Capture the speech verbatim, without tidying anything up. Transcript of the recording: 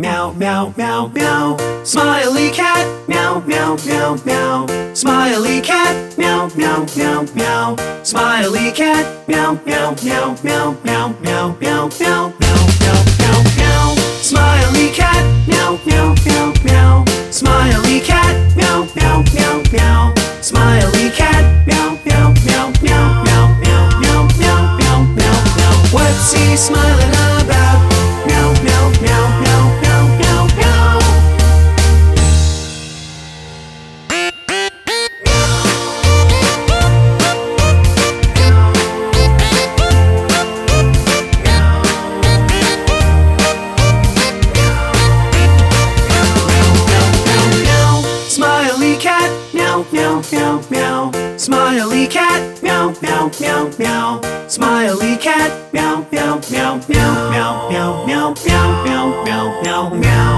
Meow, meow, meow, meow. Smiley cat. Meow, meow, meow, meow. Smiley cat. Meow, meow, meow, meow. Smiley cat. Meow, meow, meow, meow, meow, meow, meow, meow, meow, meow, meow, meow. Smiley cat. Meow, meow, meow, meow. Smiley cat. Meow, meow, meow, meow. Smiley cat. Meow, meow, meow, meow, meow, meow, meow, meow, meow, meow, meow. What's he smiling about? Meow, meow, meow, meow, meow, meow, meow. Smiley cat, meow, meow, meow, meow. Smiley cat, meow, meow, meow, meow. Smiley cat, meow, meow, meow, meow, meow, meow, meow, meow, meow, meow, meow, meow.